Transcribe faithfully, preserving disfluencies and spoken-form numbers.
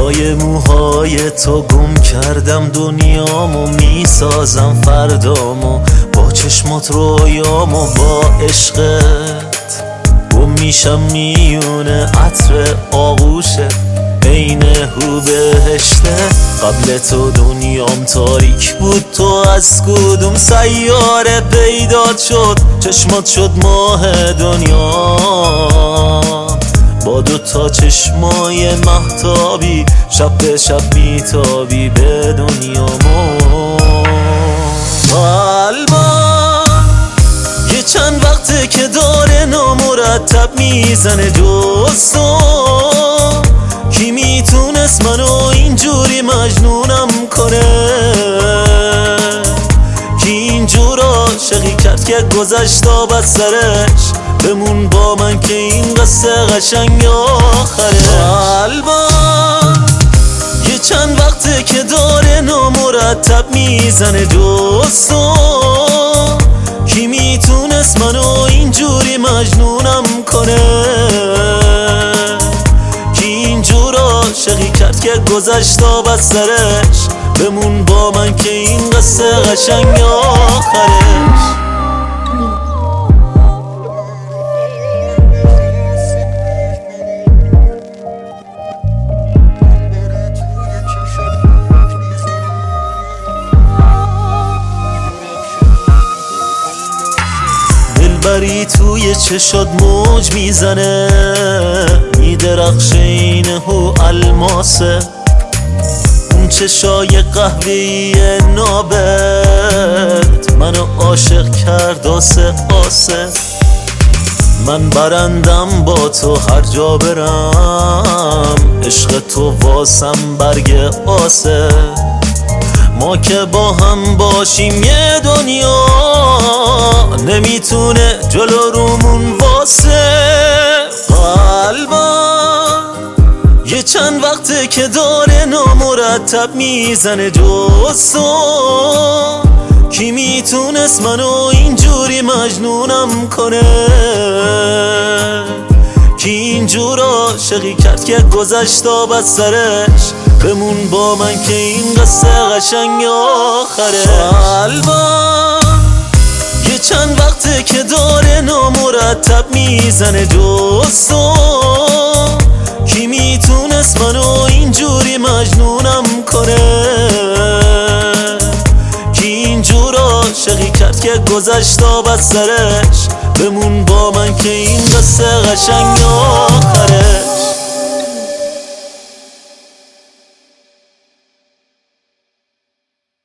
پای موهای تو گم کردم دنیامو، میسازم فردامو با چشمات رویامو، با عشقت گم میشم میونه عطر آغوشه عین هو بهشته. قبل تو دنیام تاریک بود، تو از کدوم سیاره پیدات شد؟ چشمات شد ماه دنیا با دو تا چشمای مهتابی، شب به شب میتابی به دنیامو. قلبم یه چند وقته که داره نامرتب میزنه جز تو، کی میتونست منو اینجوری مجنونم کنه؟ کی اینجور عاشقی کرد که گذشت آب از سرش؟ بمون با من که این قصه قشنگ آخره. قلبم یه چند وقته که داره نامرتب میزنه جز تو، کی میتونست منو اینجوری مجنونم کنه؟ کی اینجور عاشقی کرد که گذشت آب از سرش؟ بمون با من که این قصه قشنگ آخرش. دلبری توی چشات موج میزنه، میدرخشه این هو الماسه، اون چشای قهوه‌ای نابت منو عاشق کرد آسه آسه. من برندم با تو هر جا برم، عشق تو واسم برگ آسه. ما که با هم باشیم یه دنیا نمیتونه جلو رومون واسه. قلبم یه چند وقته که داره نامرتب میزنه جز تو، کی میتونست منو اینجوری مجنونم کنه؟ کی اینجور عاشقی کرد که گذشت آب از سرش؟ بمون با من که این قصه قشنگ آخره. قلبم یه چند وقته که داره نامرتب میزنه جز تو، کی میتونست منو اینجوری مجنونم کنه؟ کی اینجور عاشقی کرد که گذشت آب از سرش؟ بمون با من که این قصه قشنگ